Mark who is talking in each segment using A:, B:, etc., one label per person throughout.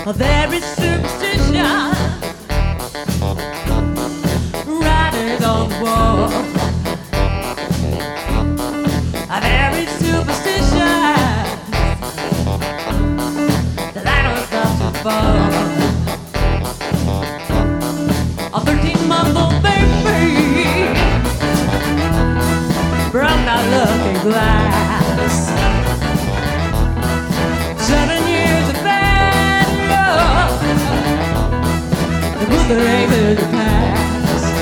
A: There is superstition writing on the wall. There is superstition that I don't stop to fall. A 13-month-old baby broke my lucky glass. 7 years of bad luck, the mother ain't in the past.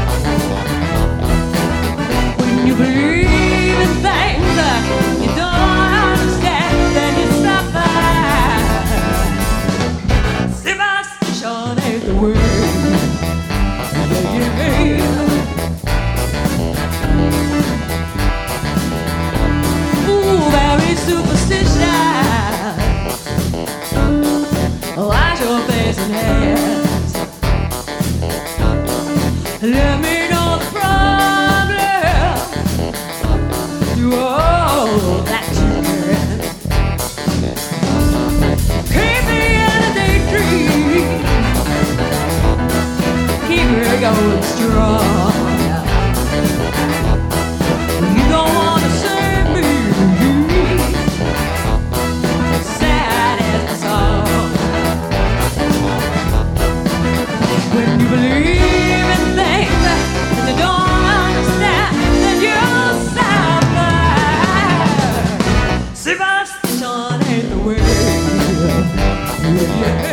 A: When you believe in things that you don't understand, then you suffer. Superstition ain't the way. Ooh, very superstition. Wash your face and hands. Let me know the problem. Do all that you can. Keep me in a daydream. Keep me going strong. You don't wanna save me. Sad as the song. When you believe in things that you don't understand, then you'll suffer. Superstition ain't the way. Yeah.